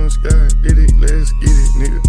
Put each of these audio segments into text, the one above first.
the sky, get it, let's get it, nigga.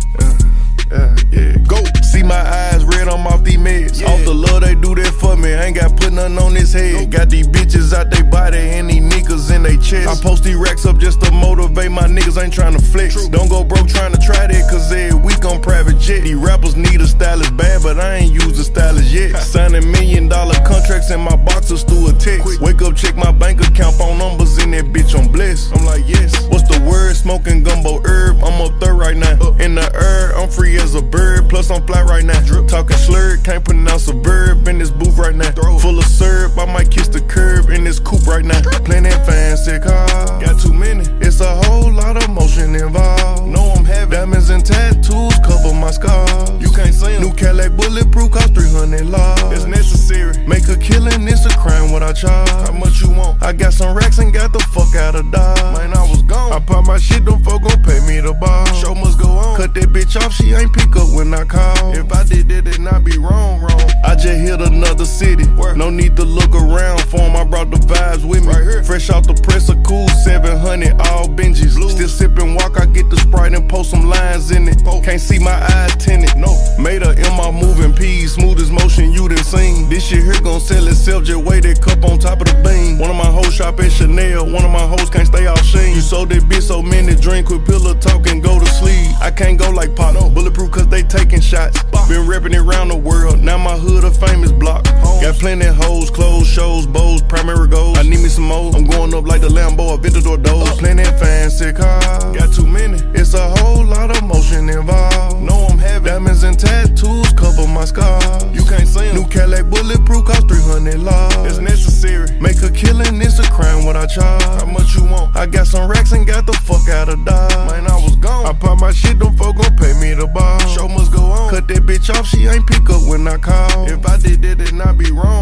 Yeah. Go. See my eyes red, I'm off these meds. Off the love, they do that for me. Ain't got put nothing on his head. Got these bitches out they body and these niggas in they chest. I post these racks up just to motivate my niggas, ain't tryna flex. Don't go broke tryna try that, cause every week on private jet. These rappers need a stylist bad, but I ain't used a stylist yet. Signing $1 million contracts in my boxers through a text. Wake up, check my bank account, phone numbers in that bitch, I'm blessed. I'm like, yes. What's the word? Smoking gumbo herb. I'm up third right now. In the air, I'm free as a bird. Plus I'm fly right now. Talking slurred, can't pronounce a verb in this booth right now. Full of syrup, I might kiss the curb in this coupe right now. Playing that fancy car. Got too many. It's a whole lot of motion involved. Know I'm having diamonds and tattoos cover my scars. You can't see them. New Cadillac bulletproof cost 300 laws. It's necessary. Make a killing, it's a crime what I charge. How much you want? I got some racks and got the fuck out of Dodge. Man, I was gone. I pop my shit, them folk gon' pay me the ball. Show must go on. Cut that bitch off, she ain't pick up when I call. If I did that, then I be wrong. I just hit another city. No need to look around for 'em, I brought the vibes with me. Right here. Fresh off the press, a cool 700, all Benjis. Still sippin' walk, I get the Sprite and post some lines in it. Can't see my eyes tinted, no. Made her in my moving P's, smoothest motion you done seen. This shit here gon' sell itself, just weigh that cup on top of the beam. One of my hoes shop at Chanel, one of my hoes can't stay off Sheen. You sold that bitch so many drink, quit pillow talk and go to sleep. I can't go like Pop, bulletproof cause they taking shots. Been reppin' it around the world, now my hood a famous block. Got plenty hoes, clothes, shows, bows, primary goals. I need me some more, I'm going up like the Lambo, Aventador doors. Plenty fancy cars, got too many. It's a whole lot of motion involved. Know I'm having diamonds and tattoos cover my scars. You can't see them. New Cadillac bulletproof cost 300 laws. It's necessary. Make a killing, it's a crime what I charge. How much you want? I got some racks and got the fuck out of Dodge. Man, I was gone. I pop my shit, them folk gon' pay me the ball. Show must go on. Cut that bitch off, she ain't pick up when I call. If I did that, then I be wrong.